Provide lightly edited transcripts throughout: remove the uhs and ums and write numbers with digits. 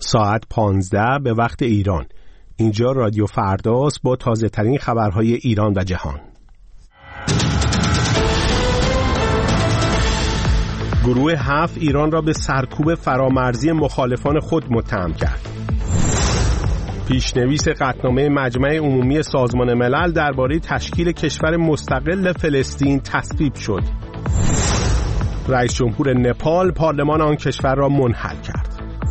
ساعت 15 به وقت ایران. اینجا رادیو فرداست با تازه ترین خبرهای ایران و جهان. گروه 7 ایران را به سرکوب فرامرزی مخالفان خود متهم کرد. پیشنویس قطعنامه مجمع عمومی سازمان ملل درباره تشکیل کشور مستقل فلسطین تصویب شد. رئیس جمهور نپال پارلمان آن کشور را منحل کرد.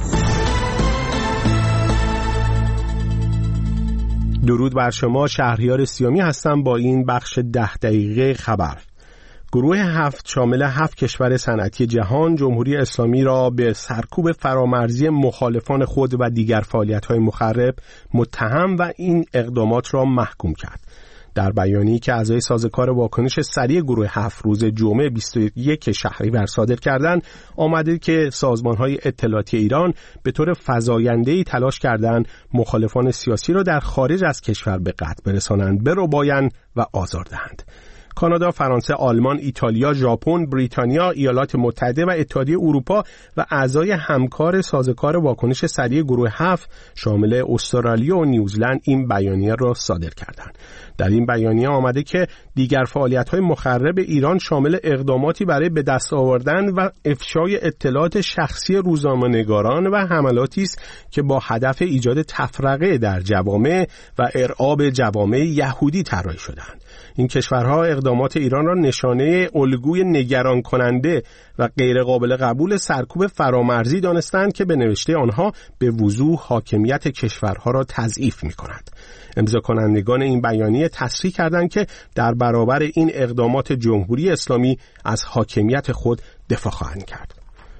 درود بر شما، شهریار سیامی هستم با این بخش 10 دقیقه خبر. گروه 7 شامل 7 کشور صنعتی جهان جمهوری اسلامی را به سرکوب فرامرزی مخالفان خود و دیگر فعالیت‌های مخرب متهم و این اقدامات را محکوم کرد. در بیانیه‌ای که اعضای سازوکار واکنش سریع گروه 7 روز جمعه 21 شهریور صادر کردند، آمده که سازمان‌های اطلاعاتی ایران به طور فزاینده‌ای تلاش کردند مخالفان سیاسی را در خارج از کشور به قتل برسانند، بربایند و آزار دهند. کانادا، فرانسه، آلمان، ایتالیا، ژاپن، بریتانیا، ایالات متحده و اتحادیه اروپا و اعضای همکار سازوکار واکنش سریع گروه 7 شامل استرالیا و نیوزلند این بیانیه را صادر کردند. در این بیانیه آمده که دیگر فعالیت‌های مخرب ایران شامل اقداماتی برای به دست آوردن و افشای اطلاعات شخصی روزنامه‌نگاران و حملاتی است که با هدف ایجاد تفرقه در جوامع و ارعاب جوامع یهودی طراحی شدند. این کشورها اقدامات ایران را نشانه الگوی نگران کننده و غیر قابل قبول سرکوب فرامرزی دانستند که به نوشته آنها به وضوح حاکمیت کشورها را تضعیف می‌کند. امضا کنندگان این بیانیه تصریح کردند که در برابر این اقدامات جمهوری اسلامی از حاکمیت خود دفاع خواهند کرد.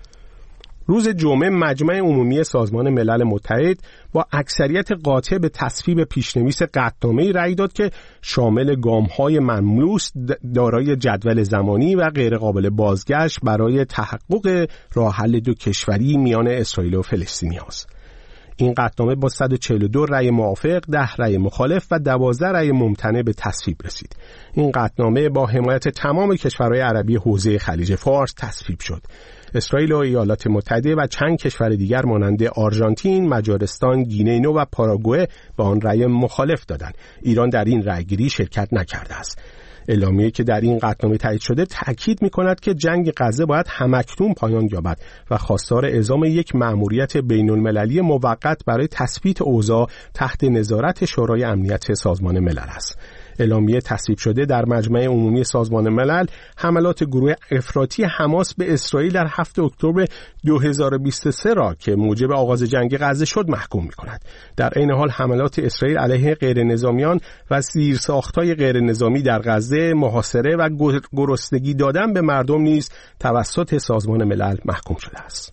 روز جمعه مجمع عمومی سازمان ملل متحد با اکثریت قاطع به تصویب پیشنویس قطعنامه‌ای رأی داد که شامل گام‌های ملموس دارای جدول زمانی و غیرقابل بازگشت برای تحقق راه حل دو کشوری میان اسرائیل و فلسطینی است. این قطعنامه با 142 رأی موافق، 10 رأی مخالف و 12 رأی ممتنع به تصویب رسید. این قطعنامه با حمایت تمام کشورهای عربی حوزه خلیج فارس تصویب شد. اسرائیل و ایالات متحده و چند کشور دیگر مانند آرژانتین، مجارستان، گینه نو و پاراگوئه به آن رأی مخالف دادند. ایران در این رأیگیری شرکت نکرده است. اعلامیه‌ای که در این قطعنامه تایید شده تأکید می‌کند که جنگ غزه باید همکنون پایان یابد و خواستار اعزام یک مأموریت بین‌المللی موقت برای تثبیت اوضاع تحت نظارت شورای امنیت سازمان ملل است. اعلامیه تصویب شده در مجمع عمومی سازمان ملل حملات گروه افراطی حماس به اسرائیل در 7 اکتبر 2023 را که موجب آغاز جنگ غزه شد محکوم می‌کند. در عین حال حملات اسرائیل علیه غیرنظامیان و زیرساخت‌های غیرنظامی در غزه، محاصره و گرسنگی دادن به مردم نیز توسط سازمان ملل محکوم شده است.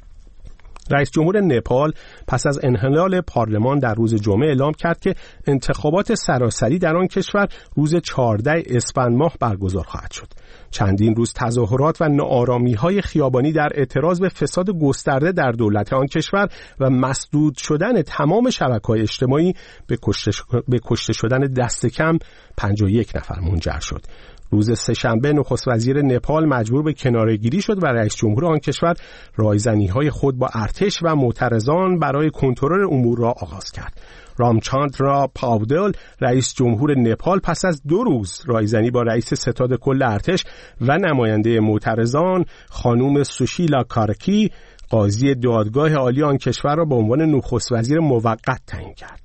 رئیس جمهور نپال پس از انحلال پارلمان در روز جمعه اعلام کرد که انتخابات سراسری در آن کشور روز 14 اسفند ماه برگزار خواهد شد. چندین روز تظاهرات و ناآرامی‌های خیابانی در اعتراض به فساد گسترده در دولت آن کشور و مسدود شدن تمام شبکه‌های اجتماعی به کشته شدن دست کم 51 نفر منجر شد. روز سه‌شنبه نخست وزیر نپال مجبور به کناره‌گیری شد و رئیس جمهور آن کشور رایزنی‌های خود با ارتش و معترضان برای کنترل امور را آغاز کرد. رامچاندرا پاودل رئیس جمهور نپال پس از 2 روز رایزنی با رئیس ستاد کل ارتش و نماینده معترضان خانم سوشیلا کارکی قاضی دادگاه عالی آن کشور را به عنوان نخست وزیر موقت تعیین کرد.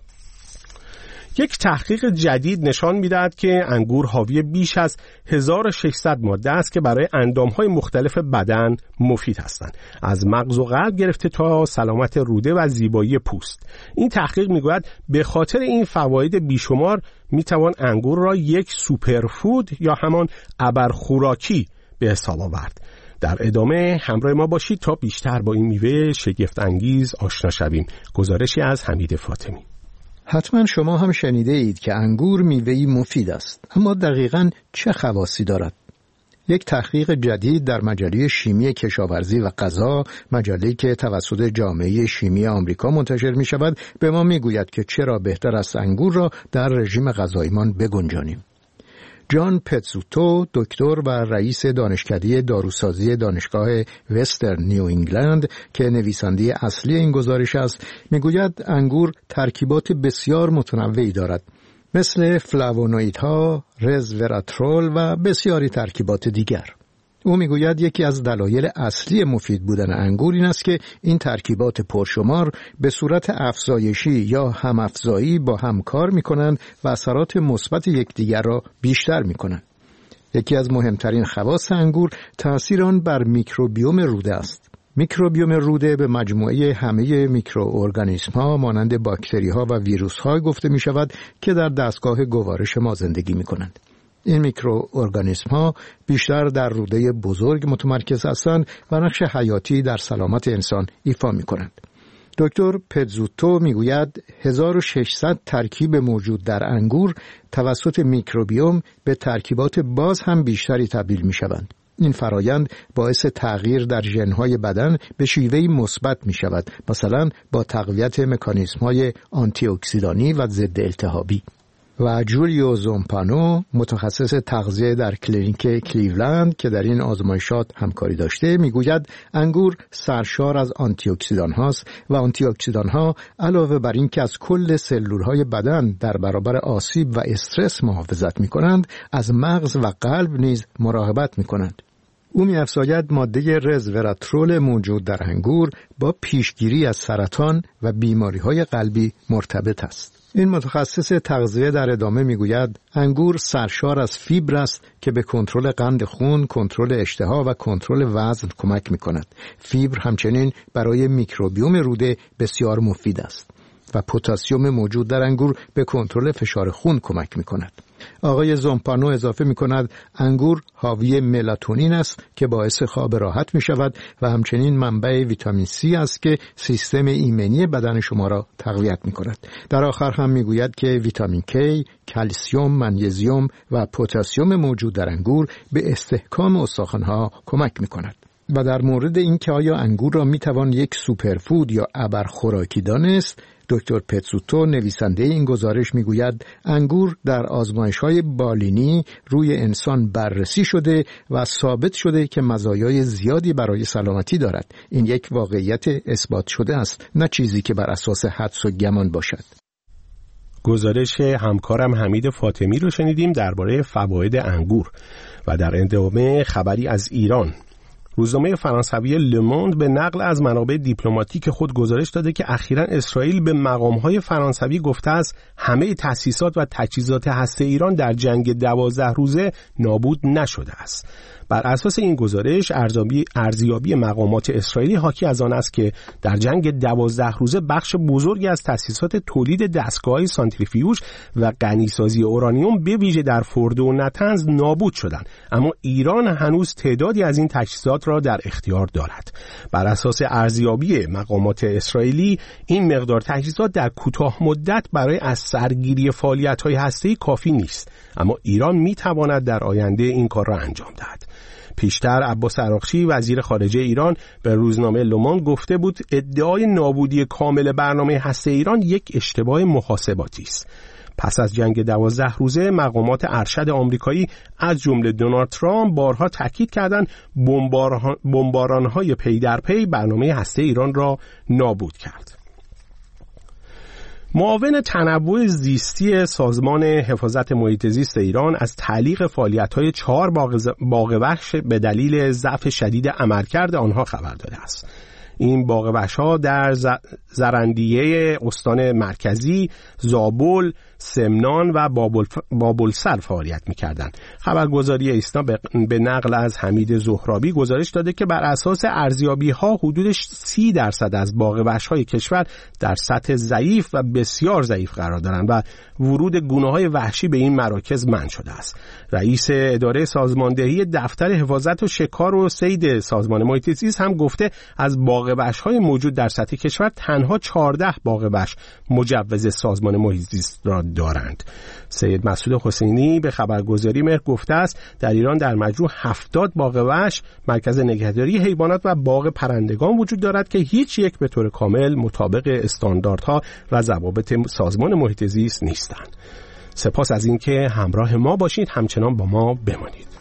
یک تحقیق جدید نشان می‌دهد که انگور حاوی بیش از 1600 ماده است که برای اندام‌های مختلف بدن مفید هستند، از مغز و قلب گرفته تا سلامت روده و زیبایی پوست. این تحقیق می‌گوید به خاطر این فواید بیشمار می‌توان انگور را یک سوپرفود یا همان ابرخوراکی به حساب آورد. در ادامه همراه ما باشید تا بیشتر با این میوه شگفت انگیز آشنا شویم. گزارشی از حمید فاطمی. حتما شما هم شنیده اید که انگور میوه‌ای مفید است، اما دقیقاً چه خواصی دارد؟ یک تحقیق جدید در مجله شیمی کشاورزی و غذا، مجله‌ای که توسط جامعه شیمی آمریکا منتشر می شود، به ما می گوید که چرا بهتر است انگور را در رژیم غذایمان بگنجانیم. جان پتزوتو، دکتر و رئیس دانشکده داروسازی دانشگاه وسترن نیو انگلند که نویسنده اصلی این گزارش است، میگوید انگور ترکیبات بسیار متنوعی دارد، مثل فلاوونوئیدها، رزوراترول و بسیاری ترکیبات دیگر. او میگوید یکی از دلایل اصلی مفید بودن انگور این است که این ترکیبات پرشمار به صورت افزایشی یا همافزایی با هم کار میکنند و اثرات مثبت یکدیگر را بیشتر میکنند. یکی از مهمترین خواص انگور تأثیر آن بر میکروبیوم روده است. میکروبیوم روده به مجموعه همه میکروارگانیسم‌ها مانند باکتری‌ها و ویروس‌ها گفته می‌شود که در دستگاه گوارش ما زندگی می‌کنند. این میکروارگانیسم‌ها بیشتر در روده بزرگ متمرکز هستند و نقش حیاتی در سلامت انسان ایفا می‌کنند. دکتر پتزوتو میگوید 1600 ترکیب موجود در انگور توسط میکروبیوم به ترکیبات باز هم بیشتری تبدیل می‌شوند. این فرایند باعث تغییر در ژن‌های بدن به شیوهی مثبت می‌شود، مثلا با تقویت مکانیزم‌های آنتی اکسیدانی و ضد التهابی. و جولیو زومپانو، متخصص تغذیه در کلینیک کلیولند که در این آزمایشات همکاری داشته، میگوید انگور سرشار از آنتی اکسیدان هاست و آنتی اکسیدان ها علاوه بر این که از کل سلولهای بدن در برابر آسیب و استرس محافظت می‌کنند، از مغز و قلب نیز مراقبت می‌کنند. او می‌افزاید ماده رزوراترول موجود در انگور با پیشگیری از سرطان و بیماری‌های قلبی مرتبط است. این متخصص تغذیه در ادامه میگوید انگور سرشار از فیبر است که به کنترل قند خون، کنترل اشتها و کنترل وزن کمک می‌کند. فیبر همچنین برای میکروبیوم روده بسیار مفید است و پتاسیم موجود در انگور به کنترل فشار خون کمک می‌کند. آقای زومپانو اضافه می‌کند انگور حاوی ملاتونین است که باعث خواب راحت می‌شود و همچنین منبع ویتامین C است که سیستم ایمنی بدن شما را تقویت می‌کند. در آخر هم می‌گوید که ویتامین K، کلسیم، منیزیم و پتاسیم موجود در انگور به استحکام استخوان‌ها کمک می‌کند. و در مورد اینکه آیا انگور را می‌توان یک سوپرفود یا ابرخوراکی دانست، دکتر پتزوتو نویسنده این گزارش میگوید انگور در آزمایش‌های بالینی روی انسان بررسی شده و ثابت شده که مزایای زیادی برای سلامتی دارد. این یک واقعیت اثبات شده است، نه چیزی که بر اساس حدس و گمان باشد. گزارش همکارم حمید فاطمی رو شنیدیم درباره فواید انگور و در ادامه خبری از ایران. روزنامه فرانسوی لموند به نقل از منابع دیپلماتیک خود گزارش داده که اخیراً اسرائیل به مقام‌های فرانسوی گفته است همه تأسیسات و تجهیزات هسته ایران در جنگ 12 روزه نابود نشده است. بر اساس این گزارش ارزیابی مقامات اسرائیلی حاکی از آن است که در جنگ 12 روزه بخش بزرگی از تأسیسات تولید دستگاه‌های سانتریفیوژ و غنیسازی اورانیوم به ویژه در فردو و نطنز نابود شدند، اما ایران هنوز تعدادی از این تجهیزات را در اختیار دارد. بر اساس ارزیابی مقامات اسرائیلی این مقدار تجهیزات در کوتاه مدت برای از سرگیری فعالیت‌های هسته‌ای کافی نیست، اما ایران می‌تواند در آینده این کار را انجام دهد. پیشتر عباس عراقچی وزیر خارجه ایران به روزنامه لوموند گفته بود ادعای نابودی کامل برنامه هسته ایران یک اشتباه محاسباتی است. پس از جنگ 12 روزه مقامات ارشد آمریکایی از جمله دونالد ترامپ بارها تاکید کردند بمباران‌های پی در پی برنامه هسته ایران را نابود کرد. معاون تنوع زیستی سازمان حفاظت محیط زیست ایران از تعلیق فعالیت‌های 4 باغ وحش به دلیل ضعف شدید عملکرد آنها خبر داده است. این باغ وحش‌ها در زرندیه استان مرکزی، زابل، سمنان و بابلسر فعالیت می‌کردند. خبرگزاری ایسنا به نقل از حمید زهرابی گزارش داده که بر اساس ارزیابی‌ها حدود 30% از باغ وحش‌های کشور در سطح ضعیف و بسیار ضعیف قرار دارند و ورود گونه‌های وحشی به این مراکز منع شده است. رئیس اداره سازماندهی دفتر حفاظت و شکار و صید سازمان محیط زیست هم گفته از باغ وحش‌های موجود در سطح کشور تنها 14 باغ وحش مجوز سازمان محیط زیست را دارند. سید مسعود حسینی به خبرگزاری مهر گفته است در ایران در مجموع 70 باغ وحش، مرکز نگهداری حیوانات و باغ پرندگان وجود دارد که هیچ یک به طور کامل مطابق استانداردها و ضوابط سازمان محیط زیست نیستند. سپاس از اینکه همراه ما باشید، همچنان با ما بمانید.